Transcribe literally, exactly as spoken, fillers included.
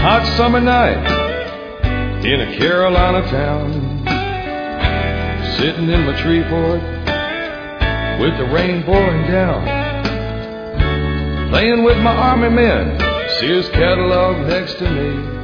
hot summer night in a Carolina town, sitting in my tree fort with the rain pouring down, playing with my army men, Sears catalog next to me.